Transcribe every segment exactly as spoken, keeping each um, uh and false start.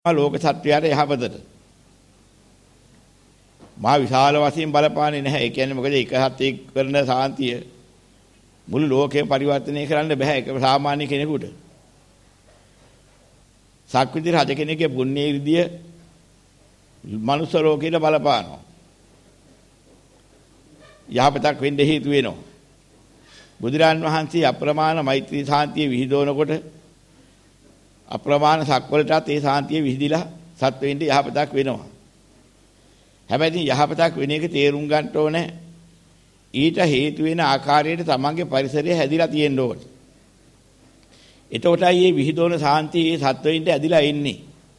ලෝක සත්වයාට යහපතට මා විශාල වශයෙන් බලපාන්නේ නැහැ. ඒ කියන්නේ මොකද එක හතේ කරන සාන්තිය මුළු ලෝකෙම පරිවර්තනය කරන්න බෑ ඒක සාමාන්‍ය කෙනෙකුට. සක්විති රජ කෙනෙක්ගේ පුණ්‍ය ඉර්ධිය මනුස්ස ලෝකෙට බලපානවා. යහපතක් වෙන්න හේතු වෙනවා. බුදුරන් වහන්සේ අප්‍රමාණ මෛත්‍රී සාන්තිය විහිදවනකොට අප්‍රමාණ සක්වලටත් ඒ සාන්තිය විහිදිලා සත්වෙින්ට යහපතක් වෙනවා. හැබැයි යහපතක් වෙන එක තේරුම් ගන්න ඕනේ. ඊට හේතු වෙන ආකාරයට තමන්ගේ පරිසරය හැදිලා තියෙන්න ඕනේ. එතකොටයි මේ විහිදවන සාන්තිය මේ සත්වෙින්ට ඇදිලා ඉන්නේ.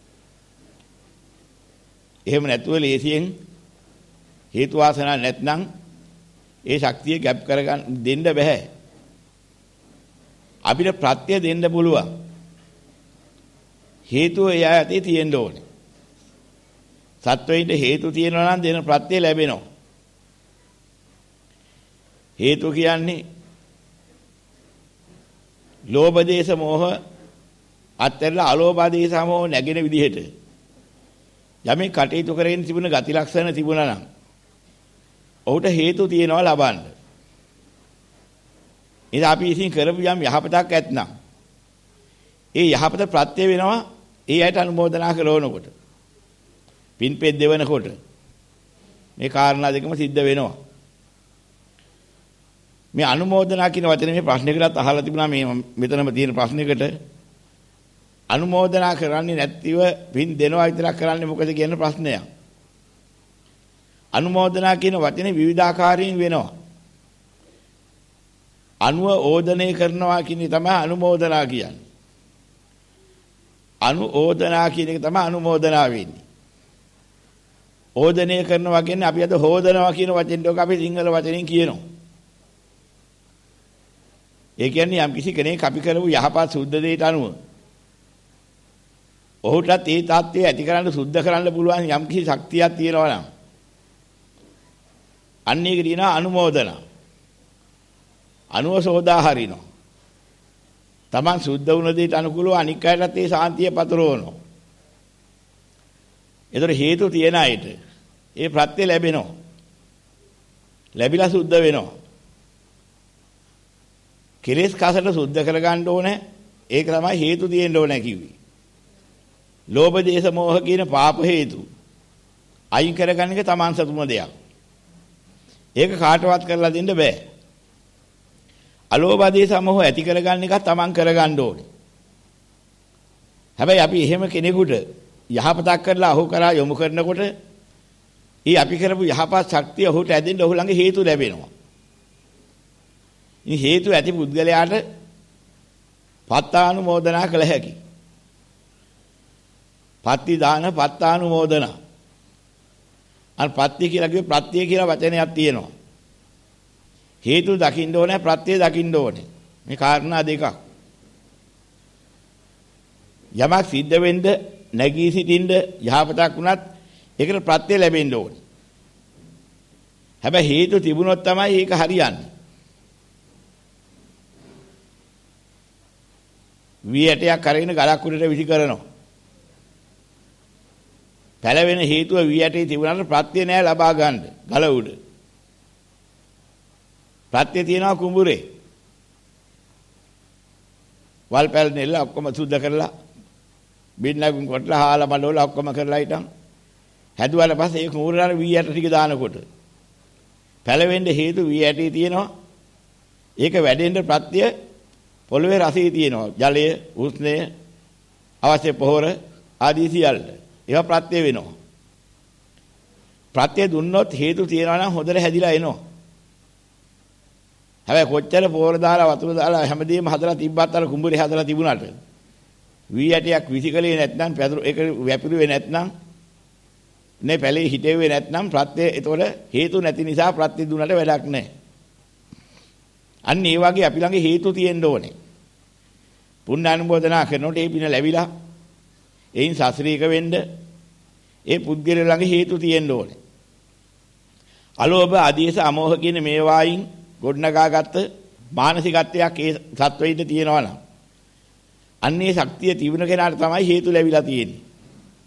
එහෙම නැතුව ලේසියෙන් හේතු වාසනා නැත්නම් ඒ ශක්තිය ගැප් කරගන්න දෙන්න බෑ. අපිට ප්‍රත්‍ය දෙන්න පුළුවන්. හේතුව එයා ඇතේ තියෙන්න ඕනේ. සත්වයින්ට හේතු තියෙනවා නම් දෙන ප්‍රත්‍ය ලැබෙනවා. හේතු කියන්නේ ලෝභ දේශ මොහ අත්හැරලා අලෝභ දේශ මොහ නැගෙන විදිහට යමේ කටයුතු කරගෙන තිබුණ ගති ලක්ෂණ තිබුණා නම් ඔහුට හේතු තියෙනවා ලබන්න. ඉතින් අපි ඉතින් කරපු යම් යහපතක් ඇත්නම් ඒ යහපත ප්‍රත්‍ය වෙනවා ඒ ඇයට අනුමෝදනා කරනකොට. පින්පෙත් දෙවනකොට මේ කාරණා දෙකම සිද්ධ වෙනවා. මේ අනුමෝදනා කියන වචනේ මේ ප්‍රශ්නයකටත් අහලා තිබුණා මේ මෙතනම තියෙන ප්‍රශ්නයකට අනුමෝදනා කරන්නේ නැතිව පින් දෙනවා විතරක් කරන්නේ මොකද කියන ප්‍රශ්නයක්. අනුමෝදනා කියන වචනේ විවිධාකාරයෙන් වෙනවා. අනුව ඕදනය කරනවා කියන තමයි අනුමෝදනා කියන්නේ. අනු ඕදනා කියන එක තමයි අනුමෝදනා වෙන්නේ. ඕදනය කරනවා කියන්නේ අපි අද හෝදනවා කියන වචෙන් ටික අපි සිංහල වචනෙන් කියනවා. ඒ කියන්නේ යම් කිසි කෙනෙක් අපි කරපු යහපත් සුද්ධ දෙයට අනුව ඔහුටත් ඒ තාත්වය ඇති කරන්න සුද්ධ කරන්න පුළුවන් යම් කිසි ශක්තියක් තියෙනවා නම් අන්න ඒක දිනා අනුමෝදනා. අනුව සෝදා හරිනවා. තමන් සුද්ධ වුණ දෙයට අනුකූලව අනික් අයටත් ඒ සාන්තිය පතරවනවා. ඒතර හේතු තියෙන අයට ඒ ප්‍රත්‍ය ලැබෙනවා. ලැබිලා සුද්ධ වෙනවා. කෙලෙස් කසට සුද්ධ කරගන්න ඕනේ. ඒක තමයි හේතු තියෙන්න ඕනේ කිව්වේ. ලෝභ දේශ මොහ කියන පාප හේතු අයින් කරගන්න එක තමන් සතුම දෙයක්. ඒක කාටවත් කරලා දෙන්න බෑ. අලෝභ දේශ මොහ ඇති කරගන්න එක තමන් කරගන්න ඕනේ. හැබැයි අපි එහෙම කෙනෙකුට යහපතක් කරලා අහු කරා යොමු කරනකොට ඊ අපි කරපු යහපත් ශක්තිය ඔහුට ඇදෙන්න ඔහු ළඟ හේතු ලැබෙනවා. මේ හේතු ඇති පුද්ගලයාට පත්තානුමෝදනා කළ හැකි. පත්ති දාන පත්තානුමෝදනා. අර පත්‍ය කියලා කිව්වේ ප්‍රත්‍ය කියලා වචනයක් තියෙනවා. හේතු දකින්න ඕනේ ප්‍රත්‍ය දකින්න ඕනේ. මේ කාරණා දෙකක්. යමක් සිද්ධ වෙන්න නැගී සිටින්න යහපතක් වුණත් ඒකට ප්‍රත්‍ය ලැබෙන්න ඕනේ. හැබැයි හේතු තිබුණොත් තමයි ඒක හරියන්නේ. වී ඇටයක් අරගෙන ගලක් උඩට විසි කරනවා. පැලවෙන හේතුව වී ඇටේ තිබුණාට ප්‍රත්‍ය නෑ ලබා ගන්න ගල උඩ. ප්‍රත්‍ය තියනවා කුඹුරේ. වල් පැල් නෙල්ල ඔක්කොම සුද්ධ කරලා බින්නකුන් කොටලා හාලා මඩවල ඔක්කොම කරලා හිටන් හැදුවාට පස්සේ ඒ කුඹුරේ වී ඇට ටික දානකොට පැලවෙන්න හේතු වී ඇටේ තියෙනවා. ඒක වැඩෙන්න ප්‍රත්‍ය පොළවේ රසයේ තියෙනවා. ජලය, උෂ්ණය, අවශ්‍ය පොහොර ආදී සියල්ල. ඒවා ප්‍රත්‍ය වෙනවා. ප්‍රත්‍ය දුන්නොත් හේතු තියනවා නම් හොඳට හැදිලා එනවා. හැබැයි කොච්චර පොහොර දාලා වතුර දාලා හැමදේම හදලා තිබ්බත් අර කුඹුරේ හදලා තිබුණාට වී ඇටයක් විසිකලේ නැත්නම් පැදුරු ඒක වැපිරුවේ නැත්නම් නේ පැලේ හිටෙන්නේ නැත්නම් ප්‍රත්‍ය ඒතොර හේතු නැති නිසා ප්‍රත්‍ය දුන්නට වැඩක් නැහැ. අන්න ඒ වගේ අපි ළඟ හේතු තියෙන්න ඕනේ. පුණ්‍ය අනුමෝදනා කරනකොට ඒ පින ලැබිලා එයින් සාස්ත්‍රීක වෙන්න ඒ පුද්ගලයා ළඟ හේතු තියෙන්න ඕනේ. අලෝභ ආදීස අමෝහ කියන මේවායින් ගොඩනගාගත්ත මානසිකත්වයක් ඒ සත්වයින්ට තියෙනවා නම් අන්නේ ශක්තිය තිබුණ කෙනාට තමයි හේතු ලැබිලා තියෙන්නේ.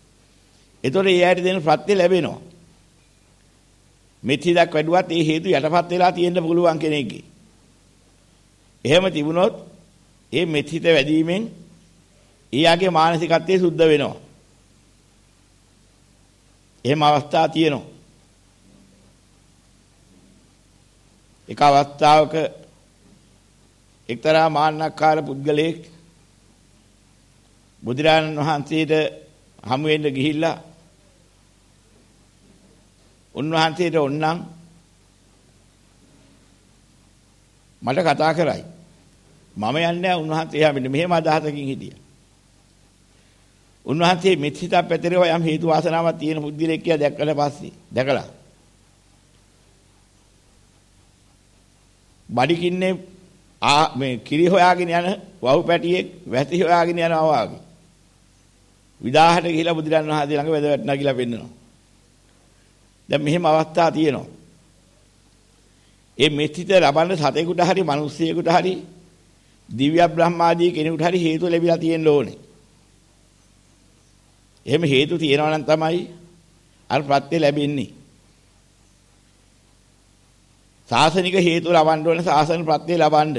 ඒතකොට ඒ ඇයට දෙන ප්‍රත්‍ය ලැබෙනවා. මෙත් හිතක් වැඩුවත් ඒ හේතු යටපත් වෙලා තියෙන්න පුළුවන් කෙනෙක්ගේ. එහෙම තිබුණොත් ඒ මෙත් හිත වැඩිවීමෙන් ඊයාගේ මානසිකත්වයේ සුද්ධ වෙනවා. එහෙම අවස්ථා තියෙනවා. එක අවස්ථාවක එක්තරා මාන්නක්කාර පුද්ගලයෙක් බුදුරජාණන් වහන්සේට හමු වෙන්න ගිහිල්ලා උන්වහන්සේට ඕන්නම් මට කතා කරයි. මම යන්නේ උන්වහන්සේ එහා මෙන්න මෙහෙම අදහසකින් හිටියා. උන්වහන්සේ මෙත් හිතක් පැතරව යම් හේතු වාසනාවක් තියෙන පුද්ගලයෙක් කියලා දැක්කට පස්සේ දැකලා බඩිකින්නේ ආ මේ කිරි හොයාගෙන යන වහු පැටියෙක් වැසි හොයාගෙන යනවා වාගේ විදාහට ගිහිලා බුදුරන් වහන්සේ ළඟ වැද වැටෙනා කියලා පෙන්නනවා. දැන් මෙහෙම අවස්ථා තියෙනවා. ඒ මෙත් හිත ලබන්න සතෙකුට හරි මිනිස්සෙකුට හරි දිව්‍ය බ්‍රහ්මාදී කෙනෙකුට හරි හේතු ලැබිලා තියෙන්න ඕනේ. එහෙම හේතු තියෙනවා නම් තමයි අර ප්‍රත්‍ය ලැබෙන්නේ. සාසනික හේතු ලබන්න ඕන සාසන ප්‍රත්‍ය ලබන්න.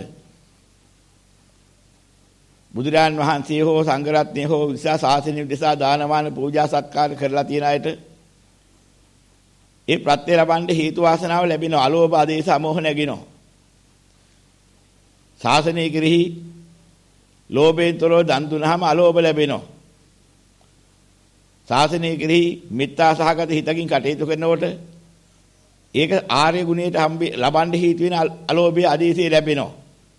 බුදුරජාන් වහන්සේ හෝ සංඝ රත්නය හෝ විසා සාසනික විසා දානමාන පූජා සත්කාර කරලා තියෙන අයට ඒ ප්‍රත්‍ය ලබන්න හේතු වාසනාව ලැබෙනවා. අලෝභ ආදේශ අමෝහ නැගිනවා. ශාසනය කෙරෙහි ලෝභයෙන් තොරව දන් දුනහම අලෝභ ලැබෙනවා. ශාසනය කෙරෙහි මෙත්තා සහගත හිතකින් කටයුතු කරනකොට ඒක ආර්ය ගුණයට හම්බ ලබන්න හේතු වෙන අලෝභයේ ආදේශය ලැබෙනවා.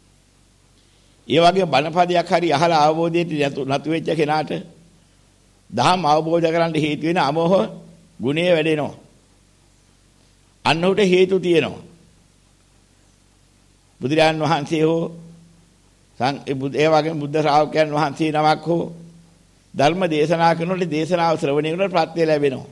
ඒ වගේ බණපදයක් හරි අහලා අවබෝධයට නතු වෙච්ච කෙනාට දහම් අවබෝධ කරගන්න හේතු වෙන අමෝහ ගුණය වැඩෙනවා. අන්න උට හේතු තියෙනවා. බුදුරජාන් වහන්සේ හෝ ඒ වගේ බුද්ධ ශ්‍රාවකයන් වහන්සේ නමක් හෝ ධර්ම දේශනා කරනකොට දේශනාව ශ්‍රවණය කරනකොට ප්‍රත්‍ය ලැබෙනවා.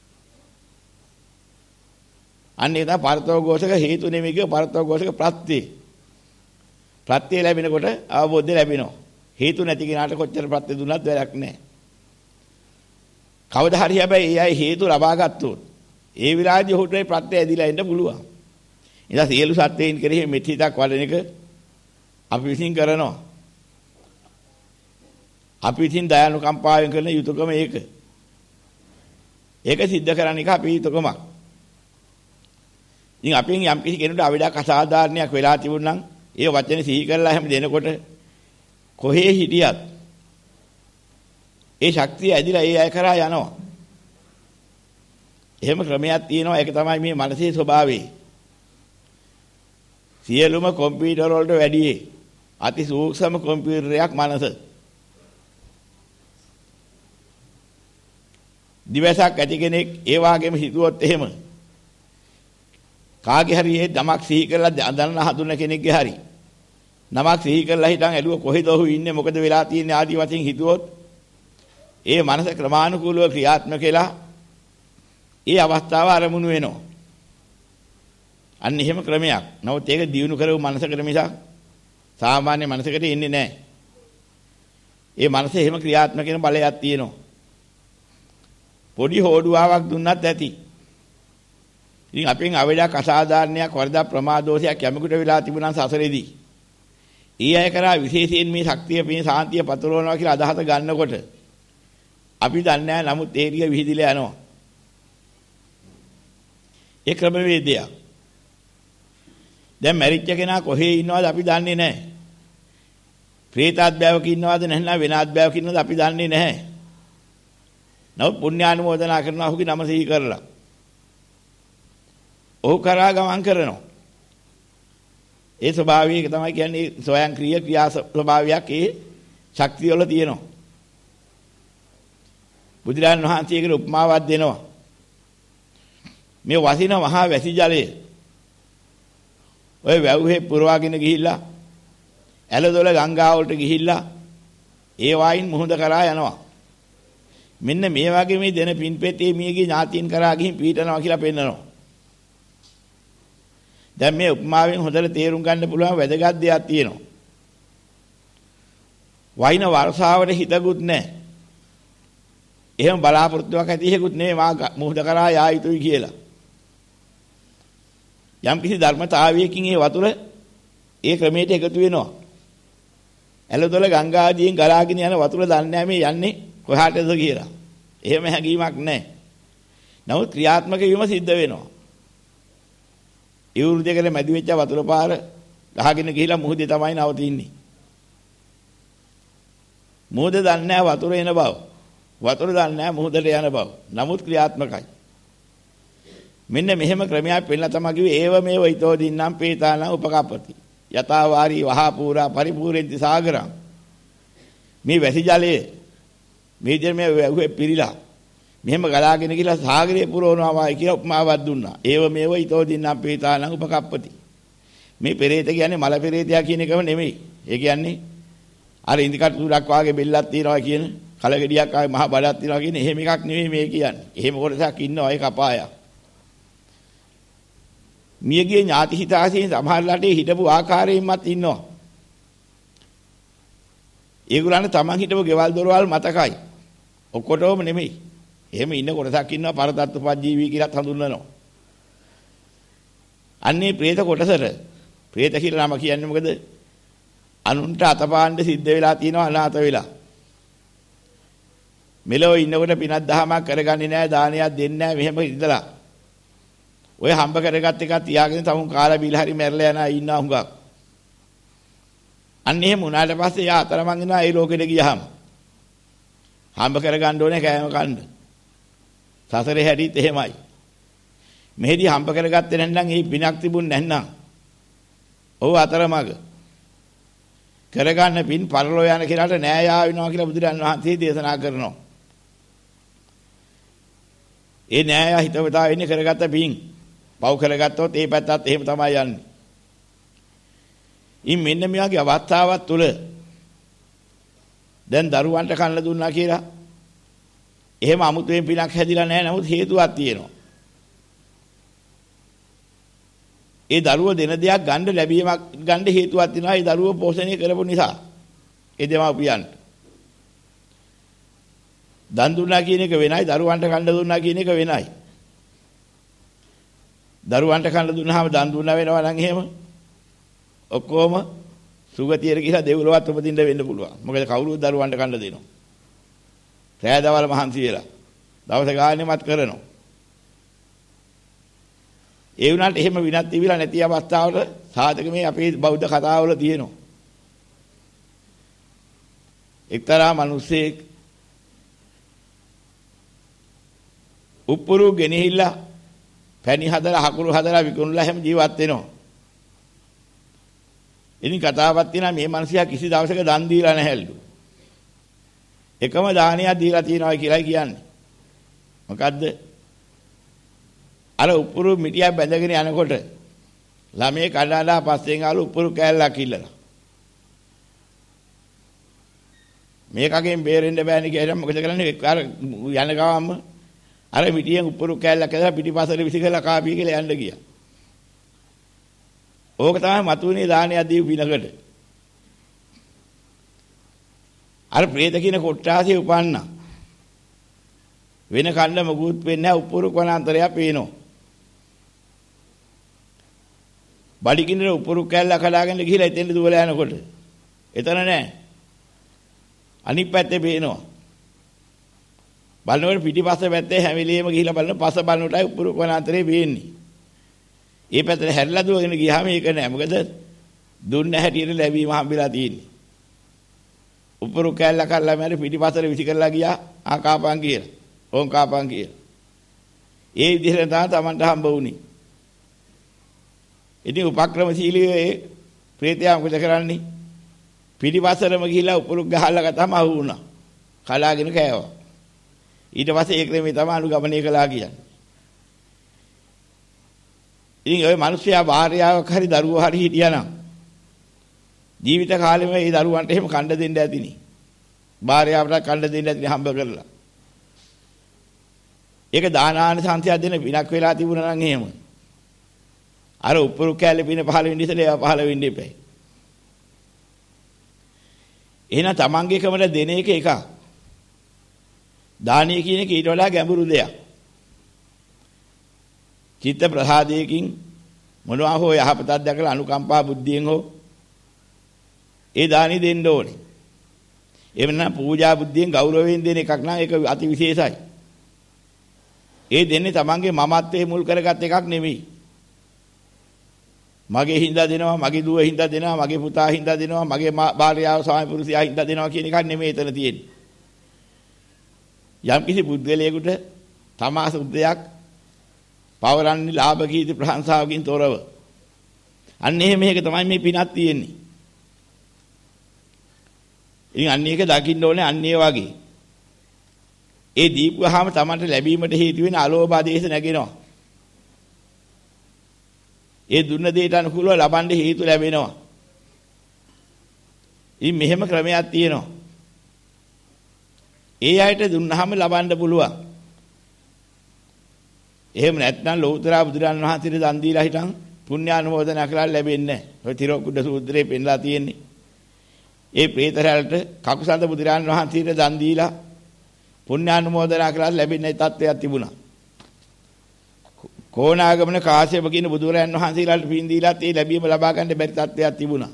අන්න ඒක තමයි පරතෝഘോഷක හේතු නෙමෙයි පරතෝഘോഷක ප්‍රත්‍ය. ප්‍රත්‍ය ලැබෙනකොට අවබෝධය ලැබෙනවා. හේතු නැති කෙනාට කොච්චර ප්‍රත්‍ය දුන්නත් වැඩක් නැහැ. කවදා හරි හැබැයි ඒ අය හේතු ලබා ගත්තොත් ඒ විලාදී ඔහුට ඒ ප්‍රත්‍ය ඇදිලා එන්න පුළුවන්. ඉතින් සියලු සත්‍යයන් කෙරෙහි මෙත් හිතක් වඩන එක අපි විසින් කරනවා. අපි විසින් දයානුකම්පාවෙන් කරන යුතුයකම ඒක. ඒක සිද්ධ කරන එක අපේ යුතුයකමක්. ඉතින් අපෙන් යම් කිසි කෙනෙකුට අවඩක් අසාධාරණයක් වෙලා තිබුණා නම් ඒ වචනේ සිහි කරලා හැම දෙනකොට කොහේ හිටියත් ඒ ශක්තිය ඇදිලා ඒ අය කරා යනවා. එහෙම ක්‍රමයක් තියෙනවා. ඒක තමයි මේ මනසේ ස්වභාවය. සියලුම කම්පියුටර් වලට වැඩි අති සූක්ෂම කම්පියුටරයක් මනස. දිවසක් ඇති කෙනෙක් ඒ වාගේම හිතුවොත් එහෙම කාගේ හරි ඒ නමක් සිහි කරලා දන්න හඳුනන කෙනෙක්ගේ හරි නමක් සිහි කරලා හිටන් ඇලුව කොහෙද ඔහු ඉන්නේ මොකද වෙලා තියෙන්නේ ආදී වශයෙන් හිතුවොත් ඒ මනස ක්‍රමානුකූලව ක්‍රියාත්මක වෙලා ඒ අවස්ථාව ආරමුණු වෙනවා. අන්න එහෙම ක්‍රමයක්. නමුත් ඒක දියුණු කරව මනසකට මිසක් සාමාන්‍ය මනසකට එන්නේ නැහැ. ඒ මනස එහෙම ක්‍රියාත්මක වෙන බලයක් තියෙනවා. පොඩි හෝඩුවාවක් දුන්නත් ඇති. ඉතින් අපෙන් අවඩක් අසාධාරණයක් වරදක් ප්‍රමාදෝෂයක් යමෙකුට වෙලා තිබුණා සසරේදී. ඊ අය කරා විශේෂයෙන් මේ ශක්තිය මේ සාන්තිය පතුරවනවා කියලා අදහස ගන්නකොට අපි දන්නේ නැහැ. නමුත් ඒ ටික විහිදිලා යනවා. ඒ ක්‍රමවේදය. දැන් මැරිච්ච කෙනා කොහේ ඉන්නවද අපි දන්නේ නැහැ. ප්‍රේතාත්භාවක ඉන්නවද නැත්නම් වෙන ආත්භාවක ඉන්නවද අපි දන්නේ නැහැ. නමුත් පුණ්‍යානුමෝදනා කරනවා ඔහුගේ නම සිහි කරලා. ඔහු කරා ගමන් කරනවා. ඒ ස්වභාවය තමයි කියන්නේ ස්වයංක්‍රීය ක්‍රියා ස්වභාවයක් ඒ ශක්තිය වල තියෙනවා. බුදුරජාණන් වහන්සේගේ උපමාවක් දෙනවා. මේ වසින මහා වැසි ජලය ඔය වැව්වේ පුරවාගෙන ගිහිල්ලා ඇලදොල ගංගා වලට ගිහිල්ලා ඒ වයින් මුහුද කරා යනවා. මෙන්න මේ වගේ මේ දෙන පින්පෙතේ මියගේ ඥාතීන් කරා ගිහින් පීඩනවා කියලා පෙන්නනවා. දැන් මේ උපමාවෙන් හොඳට තේරුම් ගන්න පුළුවන් වැදගත් දෙයක් තියෙනවා. වයින් වර්ෂාවට හිතකුත් නැහැ. එහෙම බලාපොරොත්තුවක් ඇති හේකුත් නෙමෙයි මා මුහුද කරා යා යුතුයි කියලා. යම් කිසි ධර්මතාවයකින් ඒ වතුර ඒ ක්‍රමයට එකතු වෙනවා. ඇලදොල ගංගාදියෙන් ගලාගෙන යන වතුර දන්නේ නැහැ මේ යන්නේ කොහාටද කියලා. එහෙම හැඟීමක් නැහැ. නමුත් ක්‍රියාත්මක වීම සිද්ධ වෙනවා. ඒ උරුදේකල මැදි වෙච්ච වතුර පාර ගහගෙන ගිහිලා මුහුදේ තමයි නවතින්නේ. මුහුද දන්නේ නැහැ වතුර එන බව. වතුර දන්නේ නැහැ මුහුදට යන බව. නමුත් ක්‍රියාත්මකයි. මෙන්න මෙහෙම ක්‍රමයක් වෙන්න තමයි කිව්වේ ඒව මේව ඊතෝ දින්නම් පේතානම් උපකප්පති. යතා වාරී වහා පූරා පරිපූර්ණති සාගරං. මේ වැසි ජලයේ මේ ජර්මයේ වැහුවේ පිරීලා මෙහෙම ගලාගෙන ගිහලා සාගරේ පුරවනවා කියලා උපමාවක් දුන්නා. ඒව මේව ඊතෝ දින්නම් පේතානම් උපකප්පති. මේ පෙරේත කියන්නේ මල පෙරේතයා කියන එකම නෙමෙයි. ඒ කියන්නේ අර ඉන්දිකට තුඩක් වාගේ බෙල්ලක් තියනවා කියන කලගෙඩියක් ආවේ මහ බඩක් තියනවා කියන එහෙම එකක් නෙමෙයි මේ කියන්නේ. එහෙම කොටසක් ඉන්නවා ඒක අපායක්. මියගේ ඥාති හිතාසීන් සමහරලාට හිටපු ආකාරයෙන්මත් ඉන්නවා. ඒගොල්ලන්ට තමන් හිටපු ගෙවල් දොරවල් මතකයි. ඔක්කොටම නෙමෙයි. එහෙම ඉන්න කොටසක් ඉන්නවා පරතත්ත්වපජීවී කියලාත් හඳුන්වනවා. අන්නේ പ്രേත කොටසට പ്രേත කියලා නම කියන්නේ මොකද? අනුන්ට අතපාන්න සිද්ධ වෙලා තියෙනවා අනාථ වෙලා. මෙලෝ ඉන්නකොට පිනක් දහමක් කරගන්නේ නැහැ දානයක් දෙන්නේ නැහැ මෙහෙම ඉඳලා. ඔය හම්බ කරගත් එකක් තියාගෙන තමුන් කාලා බීලා හරි මැරලා යන අය ඉන්නා හුඟක්. අන්න එහෙම උනාට පස්සේ යා අතරමං ඉනවා ඒ ලෝකෙට ගියහම. හම්බ කරගන්න ඕනේ කෑම කන්න. සසරේ හැටිත් එහෙමයි. මෙහෙදි හම්බ කරගත්තේ නැත්නම් ඒ පිනක් තිබුණ නැත්නම් ඔව් අතරමඟ කරගන්න පින් පරලෝ යන කෙනාට නෑ යා වෙනවා කියලා බුදුරන් වහන්සේ දේශනා කරනවා. ඒ නෑ යා හිතවතා වෙන්නේ කරගත්ත පින්. පව් කරගත්තොත් ඒ පැත්තත් එහෙම තමයි යන්නේ. ඉතින් මෙන්න මේ වගේ අවස්ථාවක් තුල දැන් දරුවන්ට කන්න දුන්නා කියලා එහෙම අමුතුවෙන් පිනක් හැදිලා නැහැ. නමුත් හේතුවක් තියෙනවා. ඒ දරුව දෙන දෙයක් ගන්න ලැබීමක් ගන්න හේතුවක් තියෙනවා. ඒ දරුව පෝෂණය කරපු නිසා. ඒ දෙමාපියන්ට. දන් දුන්නා කියන එක වෙනයි, දරුවන්ට කන්න දුන්නා කියන එක වෙනයි. දරුවන්ට කන්න දුන්නාම දන් දුන්නා වෙනවා නම් එහෙම ඔක්කොම සුගතියට ගිහලා දෙව්ලොවත් උපදින්න වෙන්න පුළුවන්. මොකද කවුරුත් දරුවන්ට කන්න දෙනවා. රෑ දවල් මහන්සි වෙලා දවස ගානෙමත් කරනවා. ඒ වුණාට එහෙම විනත් තිබිලා නැති අවස්ථාවල සාධක මේ අපේ බෞද්ධ කතාවල තියෙනවා. එක්තරා මිනිසෙක් උප්පුරු ගෙනහිල්ලා පැණි හදලා හකුරු හදලා විකුණලා හැම ජීවත් වෙනවා. ඉතින් කතාවක් තියෙනවා මේ මිනිසයා කිසි දවසක දන් දීලා නැහැලු. එකම දානයක් දීලා තියෙනවා කියලායි කියන්නේ. මොකද්ද? අර උපුරු මිටියක් බැඳගෙන යනකොට ළමයේ කඩලා පස්සෙන් ආලු උපුරු කෑල්ලක් ඉල්ලලා. මේකගෙන් බේරෙන්න බෑනේ කියලා මොකද කරන්නේ? අර යන ගාම අර මිටියෙන් උපුරු කෑල්ලක් ඇදලා පිටිපස්සට විසිකලා කාපිය කියලා යන්න ගියා. ඕක තමයි මතුවනේ දානයක් දීපු පිනකට. අර പ്രേත කියන කොට්ටාසිය උපන්නා. වෙන කන්න මොකුත් වෙන්නේ නැහැ උපුරු වනාන්තරය පේනවා. බඩිකිනේ උපුරු කැල්ල කඩාගෙන ගිහිලා එතෙන්ද දුවලා යනකොට එතන නැහැ. අනිත් පැත්තේ පේනවා. බලනකොට පිටිපස්ස පැත්තේ හැමිලියෙම ගිහිලා බලන පස බලනකොටයි උපුරු වනාන්තරේ පේන්නේ. ඒ පැත්තට හැරිලා දුවගෙන ගියාම ඒක නෑ. මොකද දුන්න හැටියට ලැබීම හම්බෙලා තියෙන්නේ. උපුරු කැල්ල කල්ලා මැරි පිටිපස්සට විසි කරලා ගියා ආ කාපන් කියලා. ඕන් කාපන් කියලා. ඒ විදිහට තමයි Tamanට හම්බ වුනේ. ඉතින් උපක්‍රමශීලී ඒ ප්‍රේතයා මොකද කරන්නේ? පිටිපස්සටම ගිහිලා උපුරු ගහලා ගතම අහු වුණා. කලාගෙන කෑවා. ඊට පස්සේ ඒ ක්‍රමේ තමයි අනුගමනය කළා කියන්නේ. ඉතින් ඔය මිනිස්සයා භාර්යාවක් හරි දරුවෝ හරි හිටියානම් ජීවිත කාලෙම මේ දරුවන්ට එහෙම කණ්ඩ දෙන්න ඇතිනේ. භාර්යාවට කණ්ඩ දෙන්න ඇතිනේ හම්බ කරලා. ඒක දානාන සංඛ්‍යා දෙන පිනක් වෙලා තිබුණා නම් එහෙම. අර උපුරු කැලේ පින පහළ වෙන්න ඉතල ඒවා පහළ වෙන්න එපා. එහෙනම් තමන්ගේ කමට දෙන එක එකක්. දානීය කියන එක ඊට වඩා ගැඹුරු දෙයක්. චිත්ත ප්‍රසාදයකින් මොනවා හෝ යහපතක් දැකලා අනුකම්පා බුද්ධියෙන් හෝ ඒ දානි දෙන්න ඕනේ. එහෙම නැත්නම් පූජා බුද්ධියෙන් ගෞරවයෙන් දෙන එකක් නම් ඒක අති විශේෂයි. ඒ දෙන්නේ තමන්ගේ මමත්වයේ මුල් කරගත් එකක් නෙමෙයි. මගේ හින්දා දෙනවා, මගේ දුව හින්දා දෙනවා, මගේ පුතා හින්දා දෙනවා, මගේ භාර්යාව ස්වාමි පුරුෂයා හින්දා දෙනවා කියන එකක් නෙමෙයි එතන තියෙන්නේ. යම් කිසි බුද්ධලේකට තමා සුද්ධයක් පවරන්නේ ලාභ කීර්ති ප්‍රශංසාවකින් තොරව. අන්න එහෙම මේක තමයි මේ පිනක් තියෙන්නේ. ඉතින් අන්න ඒක දකින්න ඕනේ අන්න ඒ වගේ. ඒ දීපුවාම තමන්ට ලැබීමට හේතු වෙන අලෝභ ආදේශ නැගෙනවා. ඒ දුන්න දෙයට අනුකූලව ලබන්න හේතු ලැබෙනවා. ඉතින් මෙහෙම ක්‍රමයක් තියෙනවා. ඒ අයට දුන්නාම ලබන්න පුළුවන්. එහෙම නැත්නම් ලෞතර බුදුරන් වහන්සේට දන් දීලා හිටන් පුණ්‍යානුමෝදනා කරලා ලැබෙන්නේ නැහැ. ඔය තිරෝකුඩ සූත්‍රයේ පෙන්නලා තියෙන්නේ. ඒ ප්‍රේතරයල්ට කකුසඳ බුදුරන් වහන්සේට දන් දීලා පුණ්‍යානුමෝදනා කරලා ලැබෙන්නේ තත්ත්වයක් තිබුණා. කෝණාගමන කාශ්‍යප කියන බුදුරයන් වහන්සේලාට පින් දීලාත් ඒ ලැබීම ලබා ගන්න බැරි තත්ත්වයක් තිබුණා.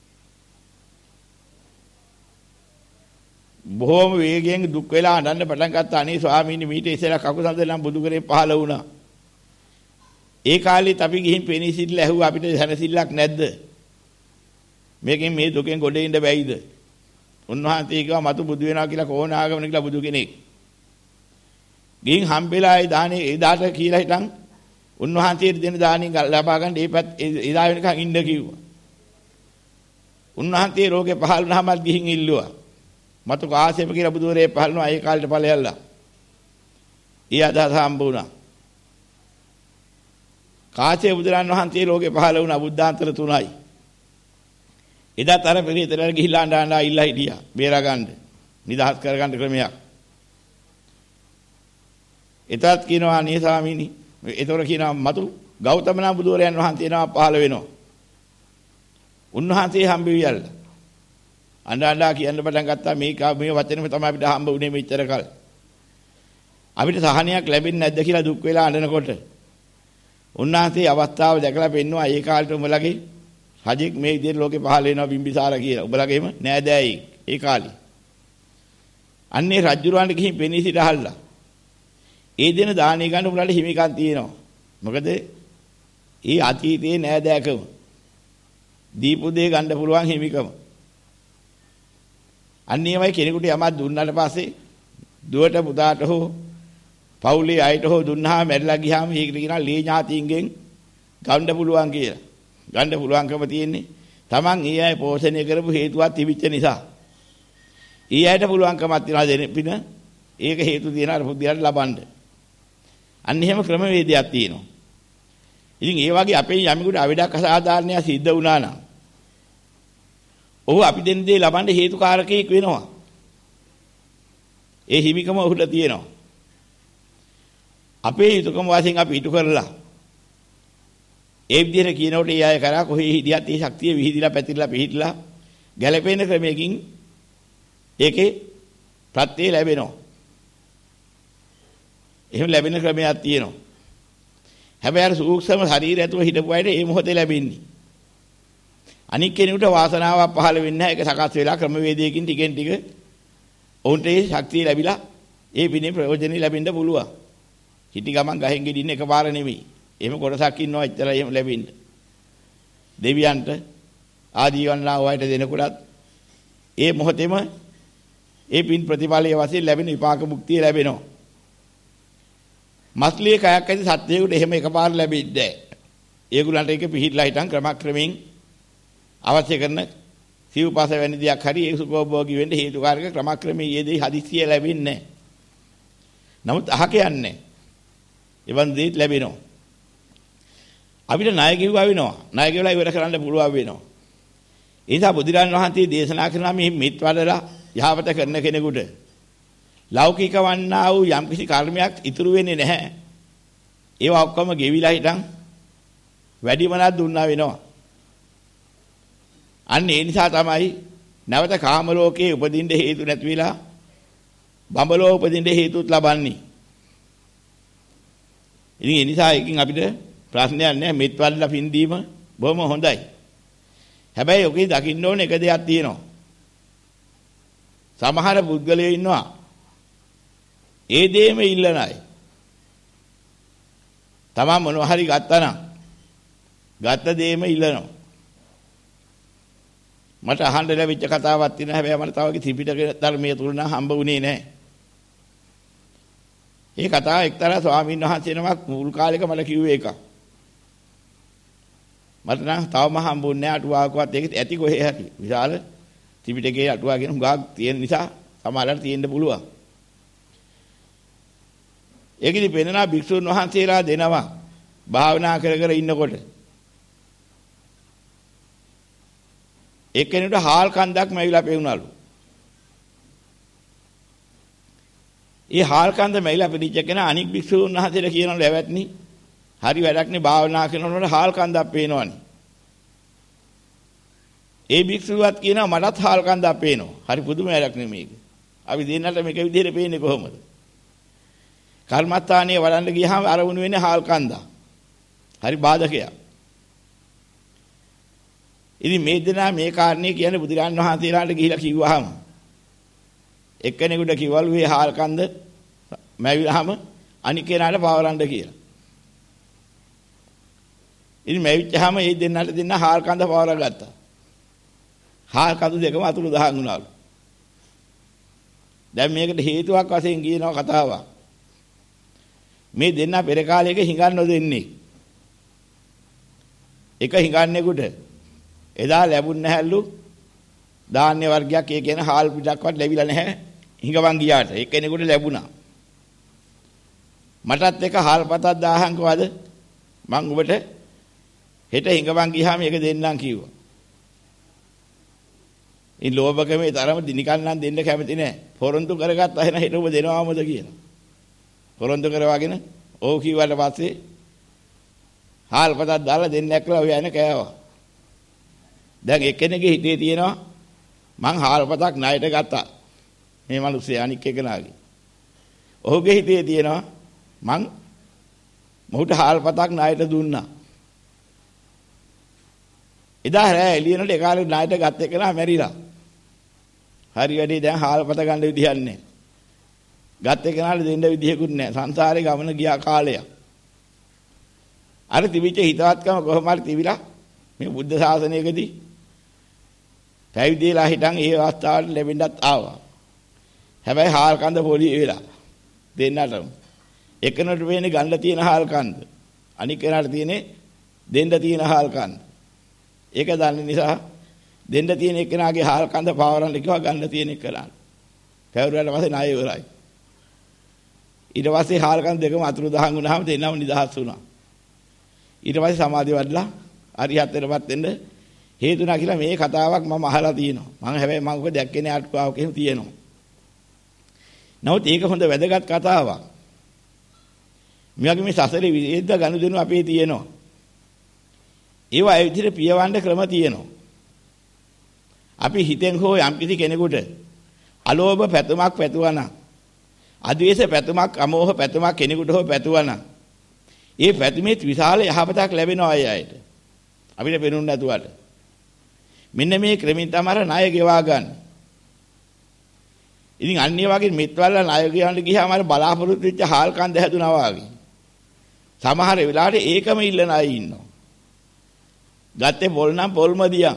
බොහෝම වේගයෙන් දුක් වෙලා අඬන්න පටන් ගත්තා. අනේ ස්වාමීනි මීට ඉස්සෙල්ලා කකුසඳ නම් බුදු කරේ පහළ වුණා. ඒ කාලෙත් අපි ගිහින් පෙනී සිටලා ඇහුවා අපිට සැනසෙල්ලක් නැද්ද? මේකෙන් මේ දුකෙන් ගොඩ එන්න බැයිද? උන්වහන්සේ කිව්වා මතු බුදු වෙනවා කියලා කෝණාගමන කියලා බුදු කෙනෙක්. ගිහින් හම්බෙලා ඒ දානේ ඒ දාට කියලා හිටන් උන්වහන්සේට දෙන දානිය ලබා ගන්න ඒ පැත් ඒ දා වෙනකන් ඉන්න කිව්වා. උන්වහන්සේ රෝගේ පහළ වුණාමත් ගිහින් ඉල්ලුවා. මතු කාශ්‍යප කියලා බුදුරේ පහළ වුණා ඒ කාලේට ඵලයල්ලා. ඊ අදහස හම්බ වුණා. කාශ්‍යප බුදුරන් වහන්සේ රෝගේ පහළ වුණා බුද්ධාන්තර තුනයි. එදාත් අර පෙරේතර ගිහිල්ලා අඬා ඉල්ලා හිටියා. බේරා ගන්න. නිදහස් කර ගන්න ක්‍රමයක්. එතත් කියනවා අනේ ස්වාමීනි ඒතොර කියනවා මතු ගෞතම නම් බුදුරයන් වහන්සේ නම පහළ වෙනවා. උන්වහන්සේ හම්බෙවියල්ල. අඬ අඬා කියන්න පටන් ගත්තා මේක මේ වචනේම තමයි අපිට හම්බ වුනේ මෙච්චර කල්. අපිට සහනයක් ලැබෙන්නේ නැද්ද කියලා දුක් වෙලා අඬනකොට උන්වහන්සේ අවස්ථාව දැකලා පෙන්නවා ඒ කාලේ උඹලගේ රජෙක් මේ විදිහට ලෝකේ පහළ වෙනවා බිම්බිසාර කියලා. උඹලගේම නෑදෑයි ඒ කාලේ. අන්නේ රජුරවන්ට ගිහින් පෙනී සිට අහල්ලා. ඒ දෙන දාණය ගන්න උඹලට හිමිකම් තියෙනවා. මොකද ඒ අතීතයේ නෑදෑකම දීපු දේ ගන්න පුළුවන් හිමිකම. අන්නේමයි කෙනෙකුට යමක් දුන්නාට පස්සේ දුවට පුතාට හෝ පවුලේ අයට හෝ දුන්නාම මැරිලා ගියාම ඒකට කියනවා ලේ ඥාතියින්ගෙන් ගන්න පුළුවන් කියලා. ගන්න පුළුවන්කම තියෙන්නේ Taman ඒ අය පෝෂණය කරපු හේතුවක් තිබිච්ච නිසා. ඊ අයට පුළුවන්කමක් තියනවා දෙන්න පින ඒක හේතු තියන අර පුද්ගලයාට ලබන්න. අන්න එහෙම ක්‍රමවේදයක් තියෙනවා. ඉතින් ඒ වගේ අපේ යමෙකුට අවඩක් අසාධාරණයක් සිද්ධ වුණා නම් ඔහු අපි දෙන දේ ලබන්න හේතුකාරකයෙක් වෙනවා. ඒ හිමිකම ඔහුට තියෙනවා. අපේ යුතුයකම වශයෙන් අපි ඉටු කරලා ඒ විදිහට කියනකොට ඒ අය කරා කොහේ හිටියත් ඒ ශක්තිය විහිදිලා පැතිරලා පිහිටලා ගැළපෙන ක්‍රමයකින් ඒකේ ප්‍රත්‍ය ලැබෙනවා. එහෙම ලැබෙන ක්‍රමයක් තියෙනවා. හැබැයි අර සූක්ෂම ශරීරය ඇතුව හිටපු අයට මේ මොහොතේ ලැබෙන්නේ. අනික් කෙනෙකුට වාසනාවක් පහළ වෙන්නේ නැහැ. ඒක සකස් වෙලා ක්‍රමවේදයකින් ටිකෙන් ටික ඔවුන්ට ඒ ශක්තිය ලැබිලා ඒ පිනේ ප්‍රයෝජනෙ ලැබෙන්න පුළුවන්. හිටි ගමන් ගහෙන් ගෙඩින්න එකපාර නෙමෙයි. එහෙම කොටසක් ඉන්නවා එච්චරයි එහෙම ලැබෙන්න. දෙවියන්ට ආදීවන්නා වයිට දෙනකොටත් ඒ මොහොතේම ඒ පින් ප්‍රතිඵලයේ වශයෙන් ලැබෙන විපාක මුක්තිය ලැබෙනවා. මස්ලියේ කයක් ඇති සත්‍යයකට එහෙම එකපාර ලැබෙන්නේ නැහැ. ඒගොල්ලන්ට ඒක පිළිහිලා හිටන් ක්‍රමක්‍රමයෙන් අවශ්‍ය කරන සිව්පස වැනි දෙයක් හරි ඒ සුඛෝභෝගී වෙන්න හේතුකාරක ක්‍රමක්‍රමයේ යෙදී හදිස්සිය ලැබෙන්නේ නැහැ. නමුත් අහක යන්නේ. එවන් දෙයක් ලැබෙනවා. අපිට ණය ගෙවුවා වෙනවා. ණය ගෙවලා ඉවර කරන්න පුළුවන් වෙනවා. ඒ නිසා බුදුරජාණන් වහන්සේ දේශනා කරනවා මේ මිත් වඩලා යහපත කරන කෙනෙකුට ලෞකික වන්නා වූ යම්කිසි කර්මයක් ඉතුරු වෙන්නේ නැහැ. ඒවා ඔක්කොම ගෙවිලා හිටන් වැඩිමනක් දුන්නා වෙනවා. අන්න ඒ නිසා තමයි නැවත කාම ලෝකයේ උපදින්න හේතු නැති වෙලා බඹලෝ උපදින්න හේතුත් ලබන්නේ. ඉතින් ඒ නිසා එකකින් අපිට ප්‍රශ්නයක් නැහැ. මෙත් වඩලා පින් දීම බොහොම හොඳයි. හැබැයි ඔකේ දකින්න ඕනේ එක දෙයක් තියෙනවා. සමහර පුද්ගලයෝ ඉන්නවා. ඒ දෙයම ඉල්ලන අය. තමන් මොනවා හරි ගත්තා නම් ගත්ත දෙයම ඉල්ලනවා. මට අහන්න ලැබිච්ච කතාවක් තියෙනවා. හැබැයි මට තව ත්‍රිපිටක ධර්මයේ තුල නම් හම්බ වුණේ නැහැ. ඒ කතාව එක්තරා ස්වාමීන් වහන්සේ නමක් මුල් කාලෙක මට කිව්වේ එකක්. මට නම් තවම හම්බුන්නේ නැහැ අටුවාවකවත් ඒක ඇති කොහේ හරි. විශාල ත්‍රිපිටකයේ අටුවා කියන හුඟක් තියෙන නිසා සමහරවල් තියෙන්න පුළුවන්. ඒකෙදි පෙන්නනා භික්ෂුන් වහන්සේලා දෙනවා භාවනා කර කර ඉන්නකොට එක්කෙනෙකුට හාල් කන්දක් මැවිලා පෙවුනලු. ඒ හාල් කන්ද මැවිලා පිටිච්ච කෙනා අනික් භික්ෂුන් වහන්සේලා කියනවලු ඇවැත්නි හරි වැඩක් නේ භාවනා කරනකොට හාල් කන්දක් පේනවනේ. ඒ භික්ෂුවත් කියනවා මටත් හාල් කන්දක් පේනවා. හරි පුදුම වැඩක් නේ මේක. අපි දෙන්නට මේක විදිහට පේන්නේ කොහොමද? කර්මස්ථානයේ වඩන්න ගියාම අරමුණු වෙන්නේ හාල් කන්දක්. හරි බාධකයක්. ඉතින් මේ දෙනා මේ කාරණේ කියන්නේ බුදුරජාණන් වහන්සේලාට ගිහිලා කිව්වහම එක්කෙනෙකුට කිව්වලු මේ හාල් කන්ද මැවිලාම අනික කෙනාට පවරන්න කියලා. ඉතින් මැවිච්චාම මේ දෙන්නාට දෙන්න හාල් කන්ද පවරා ගත්තා. හාල් කඳු දෙකම අතුරු දහන් වුණාලු. දැන් මේකට හේතුවක් වශයෙන් කියනවා කතාවක්. මේ දෙන්න පෙර කාලයක හිඟන්න නොදෙන්නේ. එක හිඟන්නේකට එදා ලැබුණ නැහැලු ධාන්‍ය වර්ගයක් ඒ කියන හාල් පිටක්වත් ලැබිලා නැහැ හිඟවන් ගියාට. එක්කෙනෙකුට ලැබුණා. මටත් එක හාල් පතක් දාහංකවද මං ඔබට හෙට හිඟවන් ගියාම ඒක දෙන්නම් කිව්වා. ඉතින් ලෝභකමේ තරම දිනිකන් නම් දෙන්න කැමති නැහැ. පොරොන්දු කරගත්ත අයන හෙට ඔබ දෙනවාමද කියලා. පොරොන්දු කරවාගෙන ඕක කිව්වට පස්සේ හාල් පතක් දාලා දෙන්නක් කියලා ඔය යන කෑවා. දැන් එක්කෙනෙක්ගේ හිතේ තියෙනවා මං හාල් පතක් ණයට ගත්තා. මේ මිනිස්සේ අනික් එකනාගේ. ඔහුගේ හිතේ තියෙනවා මං මොහුට හාල් පතක් ණයට දුන්නා. එදා රෑ එළියනට ඒකාලේ ණයට ගත්ත එකනා මැරිලා. හරි වැඩි දැන් හාල් පත ගන්න විදිහක් නැහැ. ගත්ත එකනාට දෙන්න විදිහකුත් නැහැ. සංසාරේ ගමන ගියා කාලයක්. අර තිබිච්ච හිතවත්කම කොහොම හරි තිබිලා මේ බුද්ධ ශාසනයකදී පැවිදිලා හිටන් ඒ අවස්ථාවට ලැබෙන්නත් ආවා. හැබැයි හාල් කන්ද පොඩි වෙලා දෙන්නටම එකනට වෙන්නේ ගන්න තියෙන හාල් කන්ද. අනික කෙනාට තියෙන්නේ දෙන්න තියෙන හාල් කන්ද. ඒක දන්න නිසා දෙන්න තියෙන එකනාගේ හාල් කන්ද පවරන්න කිව්වා ගන්න තියෙන එකනාට. පැවරුවාට පස්සේ ණය ඉවරයි. ඊට පස්සේ හාල් කන්ද දෙකම අතුරු දහන් වුණාම දෙන්නම නිදහස් වුණා. ඊට පස්සේ සමාධිය වඩලා අරිහත්ත්වයටපත් වෙන්න හේතුණා කියලා මේ කතාවක් මම අහලා තියෙනවා. මම හැබැයි මම ඔක දැක්කේ නෑ අටුවාවක එහෙම තියෙනවා. නමුත් ඒක හොඳ වැදගත් කතාවක්. මෙයාගේ මේ සසරේ විවිධ ගනුදෙනු අපේ තියෙනවා. ඒවා ඒ විදිහට පියවන්න ක්‍රම තියෙනවා. අපි හිතෙන් හෝ යම් කිසි කෙනෙකුට අලෝභ පැතුමක් පැතුවා නම්, අද්වේෂ පැතුමක්, අමෝහ පැතුමක් කෙනෙකුට හෝ පැතුවා නම්, ඒ පැතුමේ විශාල යහපතක් ලැබෙනවා අය අයට. අපිට පෙනුන්නේ නැතුවට. මෙන්න මේ ක්‍රමෙන් තමයි ණය ගෙවා ගන්න. ඉතින් අන්නේ වගේ මෙත්වල ණය ගෙවන්න ගියාම අර බලාපොරොත්තු වෙච්ච හාල් කන්ද හැදුනා වගේ. සමහර වෙලාවට ඒකම ඉල්ලන අය ඉන්නවා. ගත්තේ පොල් නම් පොල්ම දියන්.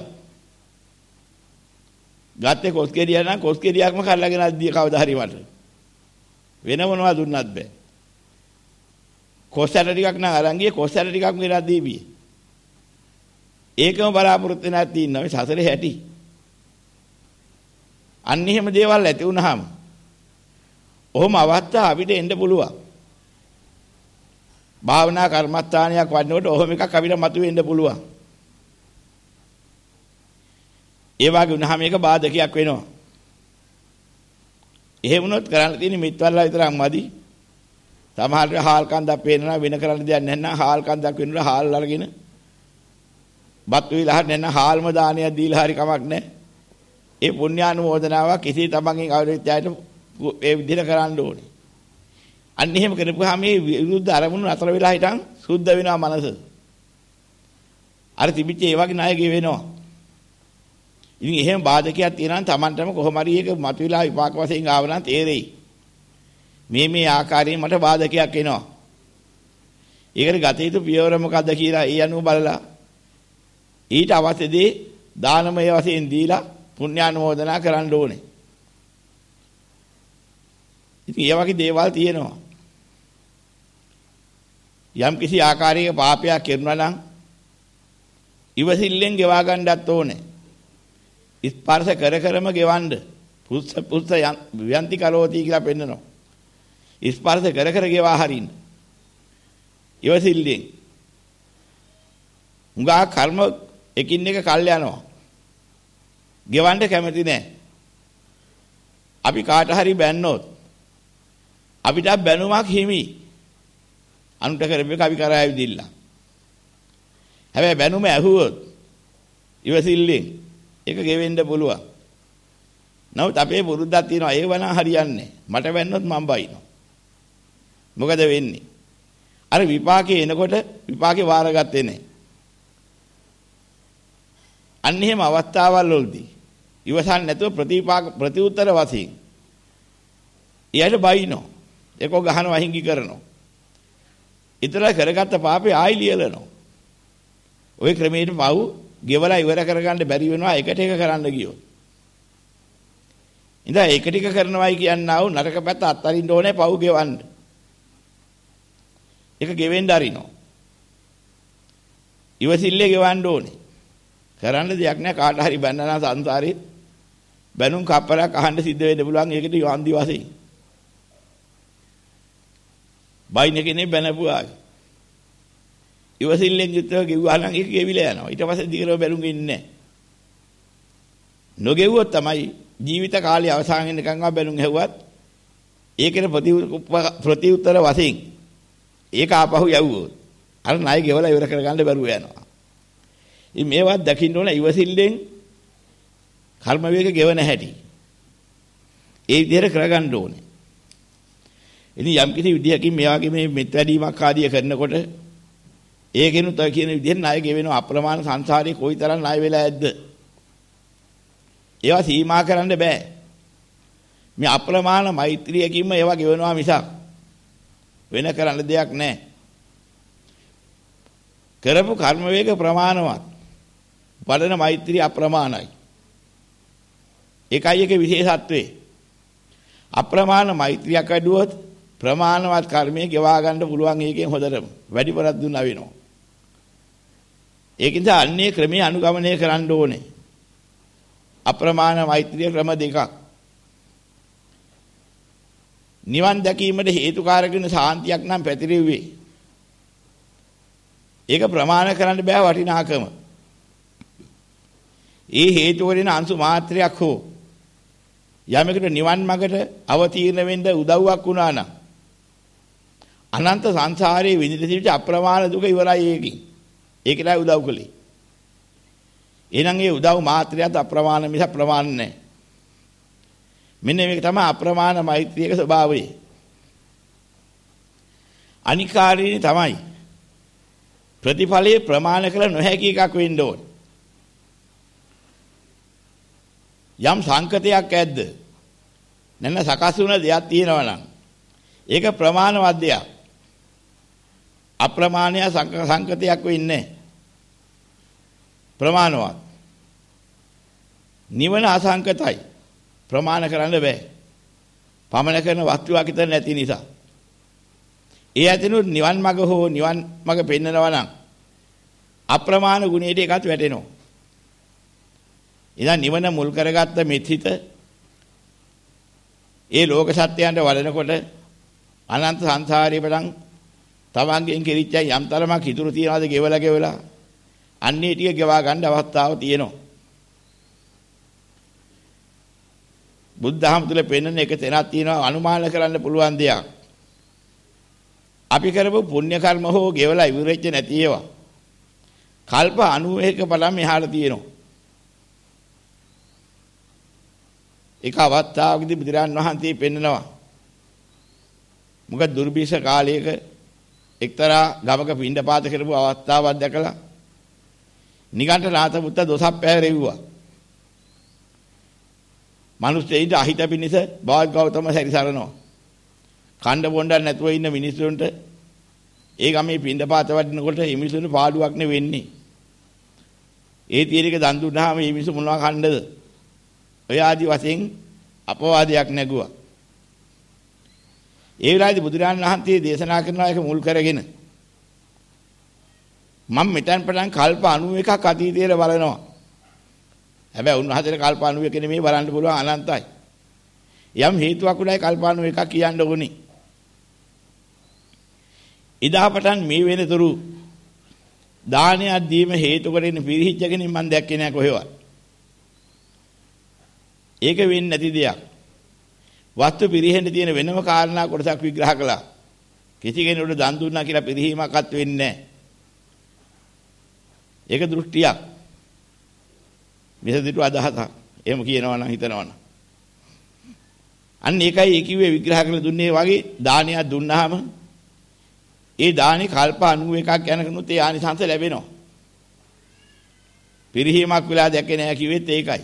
ගත්තේ කොස්කෙරියා නම් කොස්කෙරියාක්ම කරලාගෙන අද්දිය කවදා හරි මට. වෙන මොනවා දුන්නත් බෑ. කොස්සට ටිකක් නම් අරන් ගියේ කොස්සට ටිකක් මෙරා දීපියේ. ඒකම බලාපොරොත්තු නැති ඉන්නවා මේ සසරේ හැටි. අන්න එහෙම දේවල් ඇති වුනහම ඔහොම අවස්ථා අපිට එන්න පුළුවන්. භාවනා කර්මස්ථානයක් වඩනකොට ඔහොම එකක් අපිට මතුවෙන්න පුළුවන්. ඒ වගේ වුණාම මේක බාධකයක් වෙනවා. එහෙම වුණොත් කරන්න තියෙන්නේ මිත්වල්ලා විතරක් මදි. සමහර වෙලාවට හාල් කන්දක් පේනවා වෙන කරන්න දෙයක් නැත්නම් හාල් කන්දක් වෙනුනට හාල් අරගෙන බත් වේලා හරි නැත්නම් හාල්ම දානයක් දීලා හරි කමක් නැහැ. ඒ පුණ්‍යානුමෝදනාව කිසි තමන්ගෙන් අවරිත්‍යයට ඒ විදිහට කරන්න ඕනේ. අන්න එහෙම කරපුවාම මේ විරුද්ධ අරමුණු අතර වෙලා හිටන් සුද්ධ වෙනවා මනස. අර තිබිච්ච ඒ වගේ ණයගේ වෙනවා. ඉතින් එහෙම බාධකයක් තියෙනවා නම් Tamanටම කොහොම හරි ඒක මතුවලා විපාක වශයෙන් ආව නම් තේරෙයි. මේ මේ ආකාරයෙන් මට බාධකයක් එනවා. ඒකට ගත යුතු පියවර මොකද්ද කියලා ඒ අනුව බලලා ඊට අවශ්‍ය දේ දානමය වශයෙන් දීලා පුණ්‍යානුමෝදනා කරන්න ඕනේ. ඉතින් ඒ වගේ දේවල් තියෙනවා. යම් කිසි ආකාරයක පාපයක් කරනවා නම් ඉවසිල්ලෙන් ගෙවා ගන්නත් ඕනේ. ස්පර්ශ කර කරම ගෙවන්න. පුස්ස පුස්ස යන්ති කරෝති කියලා පෙන්නනවා. ස්පර්ශ කර කර ගෙවා හරින්න. ඉවසිල්ලෙන්. උඟා කර්ම එකින් එක කල් යනවා. ගෙවන්න කැමති නැහැ. අපි කාට හරි බැන්නොත් අපිට බැනුමක් හිමි. අනුට කරපේක අපි කරා ඇවිදින්න. හැබැයි බැනුම ඇහුවොත් ඉවසිල්ලෙන් ඒක ගෙවෙන්න පුළුවන්. නමුත් අපේ පුරුද්දක් තියෙනවා ඒ වනා හරියන්නේ. මට බැන්නොත් මම බයිනවා. මොකද වෙන්නේ? අර විපාකේ එනකොට විපාකේ වාරගත්තේ නැහැ. අන්න එහෙම අවස්ථාවල් වලදී ඉවසන් නැතුව ප්‍රතිපාක ප්‍රතිඋත්තර වශයෙන් ඊයට බයිනෝ. ඒකෝ ගහනවා හිඟි කරනවා. ඊතර කරගත්ත පාපේ ආයි ලියලනවා. ওই ක්‍රමයට පව් ගෙවලා ඉවර කරගන්න බැරි වෙනවා එකට එක කරන්න ගියොත්. ඉතින් ඒක ටික කරනවායි කියන්නා වූ නරක පැත්ත අත්හරින්න ඕනේ පව් ගෙවන්න. ඒක ගෙවෙන්න අරිනවා. ඉවසිල්ලේ ගෙවන්න ඕනේ. කරන්න දෙයක් නැහැ කාට හරි බැන්නනා සංසාරේ බැනුම් කප්පරක් අහන්න සිද්ධ වෙන්න පුළුවන් ඒකට යන්දි වශයෙන්. බයින් එකනේ බැනපුවා. ඉවසිල්ලෙන් යුක්තව ගෙවුවා නම් ඒක ගෙවිලා යනවා. ඊට පස්සේ දිගටම බැලුම් ඉන්නේ නැහැ. නොගෙවුවොත් තමයි ජීවිත කාලය අවසන් වෙනකන්ම බැලුම් හැවුවත් ඒකේ ප්‍රතිඋත්තර වශයෙන් ඒක ආපහු යවුවොත් අර ණය ගෙවලා ඉවර කරගන්න බැරුව යනවා. ඉතින් මේවත් දකින්න ඕන ඉවසිල්ලෙන් කර්ම වේග ගෙවන හැටි. ඒ විදිහට කරගන්න ඕනේ. ඉතින් යම් කිසි විදිහකින් මේ වගේ මේ මෙත් වැඩිමක් ආදිය කරනකොට ඒකෙනුත් ඔය කියන විදිහට ණය ගෙවෙන අප්‍රමාණ සංසාරේ කොයිතරම් ණය වෙලා ඇද්ද? ඒවා සීමා කරන්න බෑ. මේ අප්‍රමාණ මෛත්‍රියකින්ම ඒවා ගෙවනවා මිසක් වෙන කරන්න දෙයක් නැහැ. කරපු කර්ම වේග ප්‍රමාණවත්. වඩන මෛත්‍රිය අප්‍රමාණයි. ඒකයි ඒකේ විශේෂත්වය. අප්‍රමාණ මෛත්‍රියක් වැඩුවොත් ප්‍රමාණවත් කර්මයේ ගෙවා ගන්න පුළුවන් ඒකෙන් හොදටම වැඩිපුරක් දුන්නා වෙනවා. ඒකින්ද අන්නේ ක්‍රමයේ අනුගමනය කරන්න ඕනේ. අප්‍රමාණ මෛත්‍රිය ක්‍රම දෙකක්. නිවන් දැකීමට හේතුකාරක වෙන සාන්තියක් නම් පැතිරෙන්නේ. ඒක ප්‍රමාණ කරන්න බෑ වටිනාකම. ඒ හේතු වලින් අංශු මාත්‍රයක් හෝ යමෙකුට නිවන් මාර්ගට අවතීර්ණ වෙන්න උදව්වක් වුණා නම් අනන්ත සංසාරයේ විඳින සිට අප්‍රමාණ දුක ඉවරයි ඒකෙන්. ඒකටයි උදව් කළේ. එහෙනම් ඒ උදව් මාත්‍රයත් අප්‍රමාණ මිස ප්‍රමාණ නැහැ. මෙන්න මේක තමයි අප්‍රමාණ මෛත්‍රියක ස්වභාවය. අනිකාරීනි තමයි ප්‍රතිඵලයේ ප්‍රමාණ කළ නොහැකි එකක් වෙන්න ඕනේ. යම් සංකතයක් ඇද්ද? නැත්නම් සකස් වුණ දෙයක් තියෙනවා නම් ඒක ප්‍රමාණවත් දෙයක්. අප්‍රමාණීය සංකතයක් වෙන්නේ ප්‍රමාණවත්. නිවන අසංකතයි. ප්‍රමාණ කරන්න බෑ. පමන කරන වස්තුවක් විතර නැති නිසා. ඒ ඇතිනුත් නිවන් මඟ හෝ නිවන් මඟ පෙන්නනවා නම් අප්‍රමාණ ගුණයට එකත් වැටෙනවා. ඉතින් නිවන මුල් කරගත්ත මෙත්හිත ඒ ලෝක සත්‍යයන්ට වඩනකොට අනන්ත සංසාරේ පටන් තමන්ගෙන් කෙරිච්ච යම් තරමක් ඉතුරු තියනවාද ගෙවලා ගෙවලා අන්නේ ටික ගෙවා ගන්න අවස්ථාවක් තියෙනවා. බුද්ධහම තුල පෙන්වන එක තැනක් තියෙනවා අනුමාන කරන්න පුළුවන් දෙයක්. අපි කරපු පුණ්‍ය කර්ම හෝ ගෙවලා ඉවරෙච්ච නැති ඒවා කල්ප අනූවක පටන් මෙහාට තියෙනවා. එක අවස්ථාවකදී බුදුරජාන් වහන්සේ පෙන්නනවා. මොකද දුර්භික්ෂ කාලයක එක්තරා ගමක පිණ්ඩපාත කරපු අවස්ථාවක් දැකලා නිගණ්ඨනාථ පුත්ත දොසක් පැහැරෙව්වා. මිනිස්සෙයින්ට අහිත පිණිස බවත් ගෞතම සැරිසරනවා. කණ්ඩ බොණ්ඩක් නැතුව ඉන්න මිනිස්සුන්ට ඒ ගමේ පිණ්ඩපාත වඩිනකොට මේ මිනිස්සුන්ට පාඩුවක් නෙ වෙන්නේ. ඒ තීරයක දන් දුන්නාම මේ මිනිස්සු මොනවා කන්නද? ඔය ආදි වශයෙන් අපවාදයක් නැගුවා. ඒ වෙලාවේදී බුදුරජාණන් වහන්සේ දේශනා කරන එක මුල් කරගෙන මම මෙතෙන් පටන් කල්ප අනූ එකක් අතීතයේ බලනවා. හැබැයි උන්වහන්සේට කල්ප අනූ එක නෙමෙයි බලන්න පුළුවන් අනන්තයි. යම් හේතුවක් උඩයි කල්ප අනූ එකක් කියන්න ඕනේ. ඉදා පටන් මේ වෙනතුරු දානයක් දීම හේතු කරගෙන පිරිහිච්ච කෙනෙක් මම දැක්කේ නෑ කොහෙවත්. ඒක වෙන්නේ නැති දෙයක්. වස්තු පිරිහෙන්න තියෙන වෙනම කාරණා කොටසක් විග්‍රහ කළා. කිසි කෙනෙකුට දන් දුන්නා කියලා පිරිහීමක්වත් වෙන්නේ නැහැ. ඒක දෘෂ්ටියක්. මෙහෙදිට අදහසක්. එහෙම කියනවා නම් හිතනවා නම්. අන්න ඒකයි ඒ කිව්වේ විග්‍රහ කරලා දුන්නේ වගේ දානයක් දුන්නාම ඒ දානේ කල්ප අනූ එකක් යනකනුත් ඒ ආනිසංස ලැබෙනවා. පිරිහීමක් වෙලා දැකේ නැහැ කිව්වෙත් ඒකයි.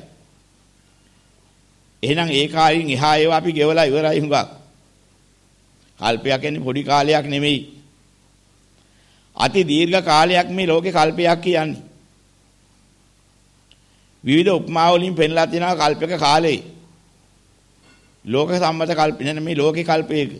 එහෙනම් ඒ කාලෙන් එහා ඒවා අපි ගෙවලා ඉවරයි හුඟක්. කල්පයක් කියන්නේ පොඩි කාලයක් නෙමෙයි. අති දීර්ඝ කාලයක් මේ ලෝකේ කල්පයක් කියන්නේ. විවිධ උපමා වලින් පෙන්ලා තියෙනවා කල්පක කාලේ. ලෝක සම්මත කල්ප නෙමෙයි මේ ලෝකේ කල්පයක.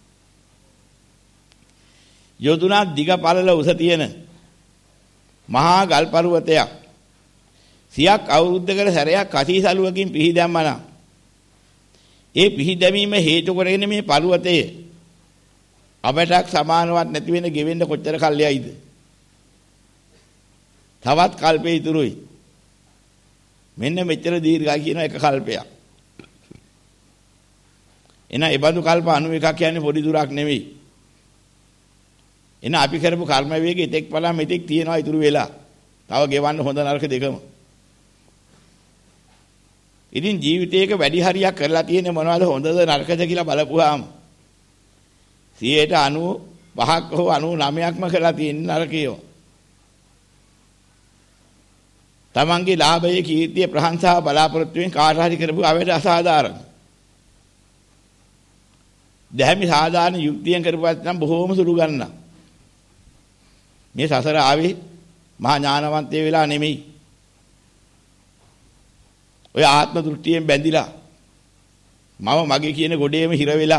යොදුනා දිග පළල උස තියෙන මහා ගල් පර්වතයක් සියක් අවුරුද්දකට සැරයක් කසීසලුවකින් පිහිදැම්මනම් ඒ පිහිදැමීම හේතු කරගෙන මේ පර්වතය අපටක් සමානවත් නැති වෙන ගෙවෙන්න කොච්චර කල්යයිද? තවත් කල්පේ ඉතුරුයි. මෙන්න මෙච්චර දීර්ඝයි කියන එක කල්පයක්. එන ඒ බඳු කල්ප අනූ එකක් කියන්නේ පොඩි දුරක් නෙවෙයි. එන අපි කරපු කර්ම වේගය එතෙක් පලා මෙතෙක් තියනවා ඉතුරු වෙලා. තව ගෙවන්න හොඳ නරක දෙකම. ඉතින් ජීවිතයක වැඩි හරියක් කරලා තියෙන්නේ මොනවද හොඳද නරකද කියලා බලපුවාම සියයට අනූ පහක් හෝ අනූ නවයක්ම කරලා තියෙන නරකයෝ. තමන්ගේ ලාභයේ කීර්තිය ප්‍රශංසාව බලාපොරොත්තු වෙන කාට හරි කරපු අවේද අසාධාරණ. දැහැමි සාධාරණ යුක්තියෙන් කරපුවත් නම් බොහෝම සුළු ගන්නවා. මේ සසර ආවේ මහා ඥානවන්තය වෙලා නෙමෙයි. ඔය ආත්ම දෘෂ්ටියෙන් බැඳිලා මම මගේ කියන ගොඩේම හිර වෙලා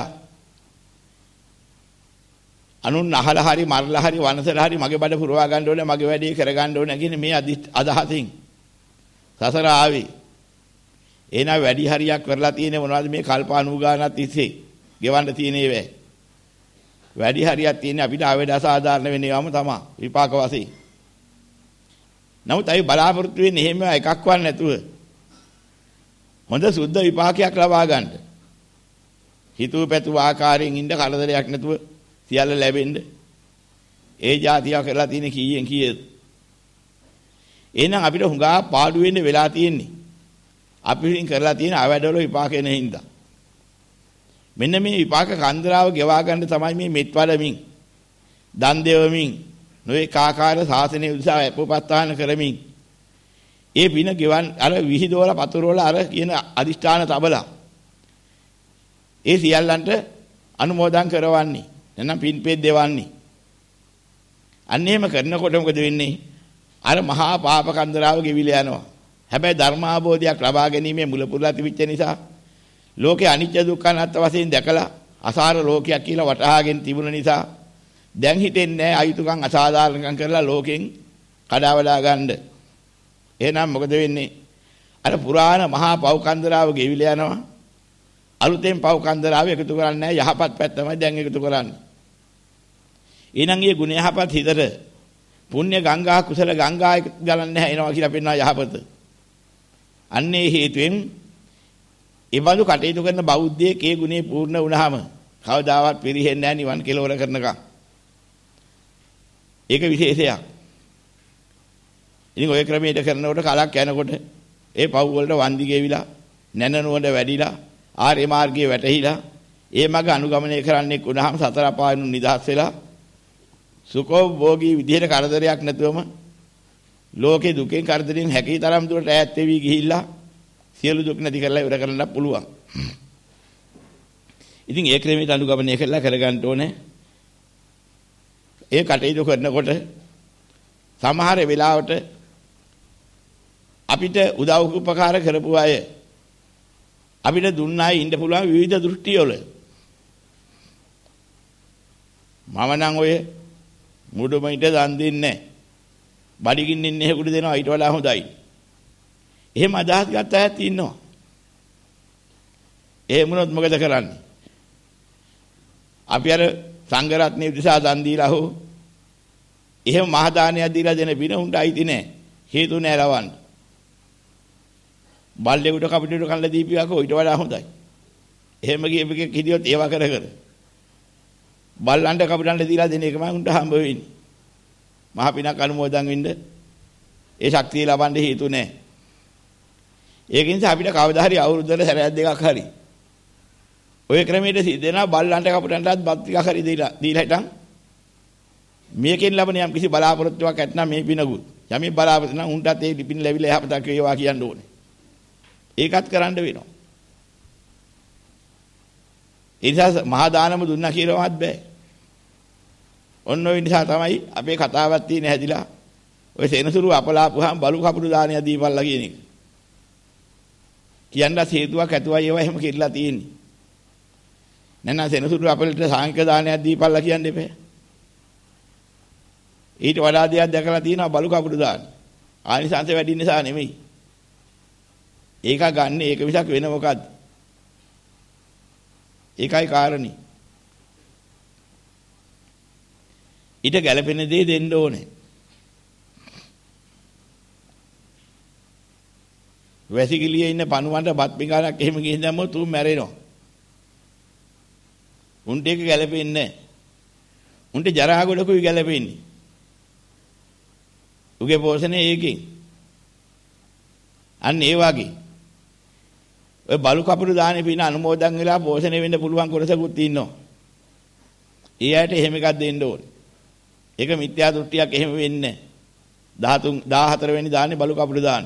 අනුන් අහලා හරි මරලා හරි වනසලා හරි මගේ බඩ පුරවා ගන්න ඕනේ මගේ වැඩේ කර ගන්න ඕනේ කියන මේ අදහසින් සසර ආවේ. එනා වැඩි හරියක් කරලා තියෙන්නේ මොනවද මේ කල්ප අනූ ගානක් තිස්සේ ගෙවන්න තියෙන ඒවා. වැඩි හරියක් තියෙන්නේ අපිට ආවේද අසාධාරණ වෙනේවම තමයි විපාක වශයෙන්. නමුත් අය බලාපොරොත්තු වෙන්නේ එහෙම එකක්වත් නැතුව හොඳ සුද්ධ විපාකයක් ලබා ගන්න. හිතුව පැතුව ආකාරයෙන් ඉන්න කරදරයක් නැතුව සියල්ල ලැබෙන්න. ඒ જાතිය කරලා තියෙන කීයෙන් කීයද? එහෙනම් අපිට හුඟා පාඩු වෙන්න වෙලා තියෙන්නේ. අපි විසින් කරලා තියෙන අවැඩවල විපාක එන හින්දා. මෙන්න මේ විපාක කන්දරාව ගෙවා ගන්න තමයි මේ මෙත් වඩමින්, දන් දෙවමින්, නොයේ කාකාර සාසනය උදෙසා අපෝපස්ථාන කරමින් ඒ පින ගෙවන් අර විහිදෝල පතුරවල අර කියන අදිෂ්ඨාන තබලා ඒ සියල්ලන්ට අනුමෝදන් කරවන්නේ නැත්නම් පින්පෙත් දෙවන්නේ. අන්න එහෙම කරනකොට මොකද වෙන්නේ? අර මහා පාප කන්දරාව ගෙවිලා යනවා. හැබැයි ධර්මාභෝධයක් ලබා ගැනීමේ මුල පුරලා තිබිච්ච නිසා ලෝකේ අනිත්‍ය දුක්ඛ අනාත්ම වශයෙන් දැකලා අසාර ලෝකයක් කියලා වටහාගෙන තිබුණ නිසා දැන් හිතෙන්නේ නැහැ අයුතුකම් අසාධාරණකම් කරලා ලෝකෙන් කඩාවලා ගන්න. එහෙනම් මොකද වෙන්නේ? අර පුරාණ මහා පව් කන්දරාව ගෙවිලා යනවා. අලුතෙන් පව් කන්දරාව එකතු කරන්නේ නැහැ. යහපත් පැත්තමයි දැන් එකතු කරන්නේ. එහෙනම් මේ ගුණ යහපත් හිතට පුණ්‍ය ගංගා කුසල ගංගා ගලන්නේ නැහැ එනවා කියලා පෙන්වනවා යහපත. අන්නේ හේතුවෙන් ඒ බඳු කටයුතු කරන බෞද්ධයෙක් ඒ ගුණේ පූර්ණ වුණාම කවදාවත් පිරෙහෙන්නේ නැහැ නිවන් කෙලවර කරනකම්. ඒක විශේෂයක්. ඉතින් ඔය ක්‍රමයට කරනකොට කලක් යනකොට ඒ පව් වලට වන්දි ගෙවිලා නැනනුවඩ වැඩිලා ආර්ය මාර්ගයේ වැටහිලා ඒ මඟ අනුගමනය කරන්නේ වුණාම සතර අපායන් නිදහස් වෙලා සුඛෝභෝගී විදිහට කරදරයක් නැතුවම ලෝකේ දුකෙන් කරදරෙන් හැකී තරම් දුරට ඈත් වෙවි ගිහිල්ලා සියලු දුක් නැති කරලා ඉවර කරන්න පුළුවන්. ඉතින් ඒ ක්‍රමයට අනුගමනය කරලා කරගන්න ඕනේ. ඒ කටයුතු කරනකොට සමහර වෙලාවට අපිට උදව් උපකාර කරපු අය අපිට දුන්න අය ඉන්න පුළුවන් විවිධ දෘෂ්ටිවල. මම නම් ඔය මුඩුමිට දන් දෙන්නේ නැහැ. බඩගින්න ඉන්නේ හේකුට දෙනවා ඊට වඩා හොඳයි. එහෙම අදහස් ගත්ත අයත් ඉන්නවා. එහෙම වුණොත් මොකද කරන්නේ? අපි අර සංඝ රත්නයේ දිසා දන් දීලා හෝ එහෙම මහ දානයක් දීලා දෙන බින උන්ට අයිති නැහැ. හේතු නැහැ රවන්න. බල්ලෙකුට කපටිට කන්න දීපියාකෝ ඊට වඩා හොඳයි. එහෙම කියපෙක කිදියොත් ඒවා කර කර බල්ලන්ට කපටන්ට දීලා දෙන එකම උන්ට හම්බ වෙන්නේ. මහ පිනක් අනුමෝදන් වෙන්න ඒ ශක්තිය ලබන්න හේතු නැහැ. ඒක නිසා අපිට කවදා හරි අවුරුද්දකට සැරයක් දෙකක් හරි ඔය ක්‍රමයට සිදෙනා බල්ලන්ට කපටන්ටත් බත් ටිකක් හරි දීලා දීලා හිටන් මේකෙන් ලබන යම් කිසි බලාපොරොත්තුවක් ඇත්නම් මේ පිනගුත් යමි බලාපොරොත්තු නම් උන්ටත් ඒ පින ලැබිලා යහපතක් වේවා කියන්න ඕනේ. ඒකත් කරන්න වෙනවා. ඒ නිසා මහා දානම දුන්නා කියලාවත් බෑ. ඔන්න ඔය නිසා තමයි අපේ කතාවක් තියෙන හැදිලා ඔය සෙනසුරු අපලාපුවාම බලු කපුරු දානය දීපල්ලා කියන එක. කියන්න හේතුවක් ඇතුවයි ඒවා එහෙම කෙරලා තියෙන්නේ. නැත්නම් සෙනසුරු අපලට සාංක දානයක් දීපල්ලා කියන්නේ බෑ. ඊට වඩා දෙයක් දැකලා තියෙනවා බලු කපුරු දාන. ආනිසංශ වැඩි නිසා නෙමෙයි. ඒක ගන්න ඒක විසක් වෙන මොකද්ද? ඒකයි කාරණේ. ඊට ගැළපෙන දේ දෙන්න ඕනේ. වැසිකිළියේ ඉන්න පණුවන්ට බත් පිඟානක් එහෙම ගිහින් දැම්මොත් උන් මැරෙනවා. උන්ට ඒක ගැළපෙන්නේ නැහැ. උන්ට ජරා ගොඩකුයි ගැළපෙන්නේ. උගේ පෝෂණය ඒකෙන්. අන්න ඒ වගේ. ඔය බලු කපුරු දානේ පින අනුමෝදන් වෙලා පෝෂණය වෙන්න පුළුවන් කොටසකුත් ඉන්නවා. ඒ අයට එහෙම එකක් දෙන්න ඕනේ. ඒක මිත්‍යා දෘෂ්ටියක් එහෙම වෙන්නේ නැහැ. දහතුන් වෙනි දානේ බලු කපුරු දාන.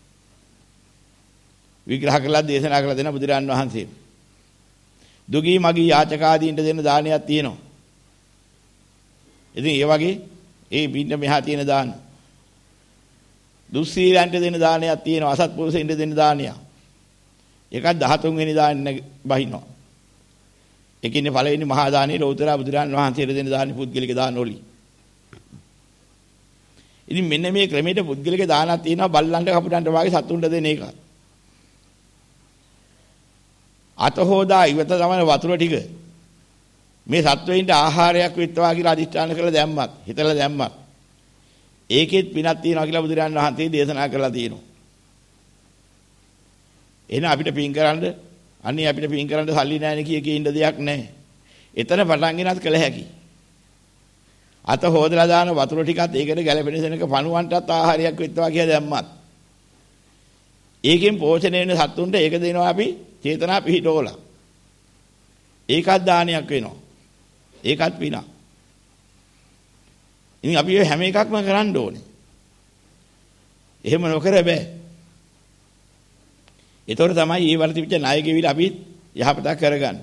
විග්‍රහ කරලා දේශනා කරලා දෙන බුදුරන් වහන්සේ. දුගී මගී යාචකාදීන්ට දෙන දානයක් තියෙනවා. ඉතින් ඒ වගේ ඒ පින්න මෙහා තියෙන දාන. දුස්සීලන්ට දෙන දානයක් තියෙනවා. අසත්පුරුෂයින්ට දෙන දානයක්. ඒකත් දහතුන් වෙනි දාන්නේ බහිනවා. ඒකින්නේ පළවෙනි මහා දානේ ලෞතර බුදුරන් වහන්සේට දෙන දානේ පුද්ගලික දාන වලි. ඉතින් මෙන්න මේ ක්‍රමයට පුද්ගලික දානක් තියෙනවා බල්ලන්ට කපුටන්ට වාගේ සතුන්ට දෙන එක. අත හොදා ඉවත තමන වතුර ටික මේ සත්වයින්ට ආහාරයක් වෙත්වා කියලා අදිෂ්ඨාන කරලා දැම්මත් හිතලා දැම්මත් ඒකෙත් පිනක් තියනවා කියලා බුදුරජාණන් වහන්සේ දේශනා කරලා තියෙනවා. එහෙනම් අපිට පින් කරන්න අනේ අපිට පින් කරන්න සල්ලි නැහැ කිය කී ඉන්න දෙයක් නැහැ. එතන පටන් ගෙනත් කළ හැකි. අත හොදලා දාන වතුර ටිකත් ඒකට ගැලපෙන සෙනක පණුවන්ටත් ආහාරයක් වෙත්වා කියලා දැම්මත් ඒකෙන් පෝෂණය වෙන සත්තුන්ට ඒක දෙනවා අපි චේතනා පිහිටෝලා. ඒකත් දානයක් වෙනවා. ඒකත් පිනක්. ඉතින් අපි හැම එකක්ම කරන්න ඕනේ. එහෙම නොකර බෑ. ඒතකොට තමයි මේ වර්තිවිච්ච ණය ගෙවිලා අපි යහපතක් කරගන්න.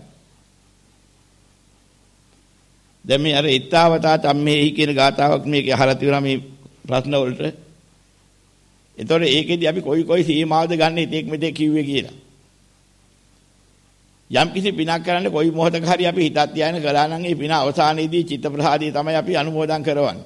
දැන් මේ අර ඊතාවතා තම්මේහි කියන ගාතාවක් මේකේ අහලා තියෙනවා මේ ප්‍රශ්න වලට. ඒතකොට ඒකෙදි අපි කොයි කොයි සීමාවද ගන්න ඉතෙක් මෙතෙක් කිව්වේ කියලා. යම් කිසි පිනක් කරන්න කොයි මොහොතක හරි අපි හිතක් තියාගෙන කළා නම් ඒ පින අවසානයේදී චිත්ත ප්‍රසාදී තමයි අපි අනුමෝදන් කරවන්නේ.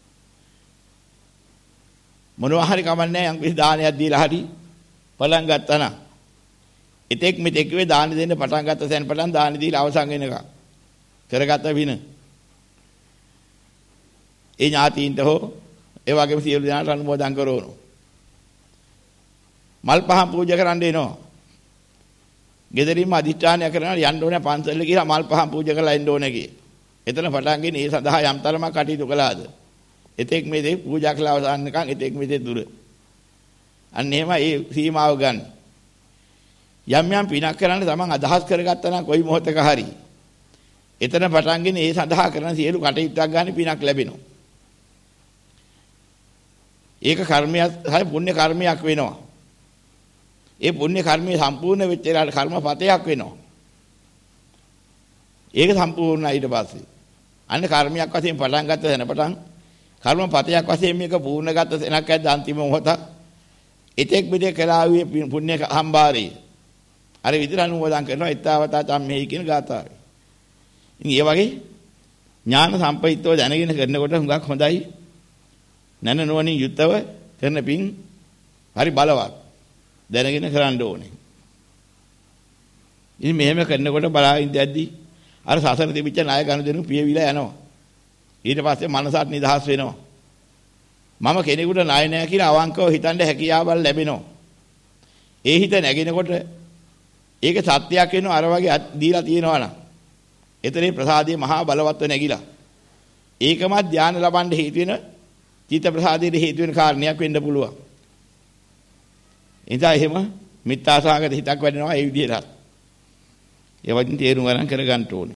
මොනවා හරි කමන්නේ යම් කිසි දානයක් දීලා හරි පලන් ගත්තා නම් ඉතෙක් මෙතෙක් වේ දාන දෙන්න පටන් ගත්ත සැන් පටන් දාන දීලා අවසන් වෙනකම් කරගත්ත පින. ඒ ඥාතීන්ට හෝ ඒ වගේම සියලු දෙනාට අනුමෝදන් කරවනවා. මල් පහන් පූජා කරන්න එනවා. ගෙදරින්ම අදිෂ්ඨානය කරනවා යන්න ඕනේ පන්සල කියලා මල් පහන් පූජා කරලා එන්න ඕනේ කියේ. එතන පටන් ගෙන ඒ සඳහා යම් තරමක් කටයුතු කළාද. එතෙක් මේ දේ පූජා කළා අවසන්කම් එතෙක් මේ දේ දුර. අන්න එහෙම ඒ සීමාව ගන්න. යම් යම් පිනක් කරන්න තමන් අදහස් කරගත්තා නම් කොයි මොහොතක හරි එතන පටන්ගෙන ඒ සඳහා කරන සියලු කටයුත්තක් ගන්න පිනක් ලැබෙනවා. ඒක කර්මයක් හරි පුණ්‍ය කර්මයක් වෙනවා. ඒ පුණ්‍ය කර්මයේ සම්පූර්ණ වෙච්ච ඒලාට කර්මපතයක් වෙනවා. ඒක සම්පූර්ණයි ඊට පස්සේ. අන්න කර්මයක් වශයෙන් පටන් ගත්ත තැන පටන් කර්මපතයක් වශයෙන් මේක පූර්ණ ගත්ත තැනක් ඇද්ද අන්තිම මොහොත. එතෙක් මෙතෙක් කළා වූ පුණ්‍ය සම්භාරය. අර විදිහට අනුමෝදන් කරනවා ඊතාවතා තම්මෙහි කියන ගාථාවයි. ඉතින් ඒ වගේ ඥාන සම්ප්‍රයුක්තව දැනගෙන කරනකොට හුඟක් හොඳයි. නැන නුවණින් යුක්තව කරන පින් හරි බලවත්. දැනගෙන කරන්න ඕනේ. ඉතින් මෙහෙම කරනකොට බලාගෙන ඉඳද්දි අර සසර තිබිච්ච ණය ගන්න දෙනු පියවිලා යනවා. ඊට පස්සේ මනසත් නිදහස් වෙනවා. මම කෙනෙකුට ණය නැහැ කියලා අවංකව හිතන්න හැකියාවල් ලැබෙනවා. ඒ හිත නැගිනකොට ඒක සත්‍යයක් වෙනවා අර වගේ දීලා තියෙනවා නම්. එතරේ ප්‍රසාදයේ මහා බලවත්ව නැగిලා. ඒකම ධානය ලබන්න හේතු වෙන චිත්ත ප්‍රසාදයේ හේතු වෙන කාරණයක් වෙන්න පුළුවන්. එතන එහෙම මිත්‍යාසහගත හිතක් වැඩෙනවා ඒ විදිහට. ඒ වගේ තේරුම් ගන්න කර ගන්න ඕනේ.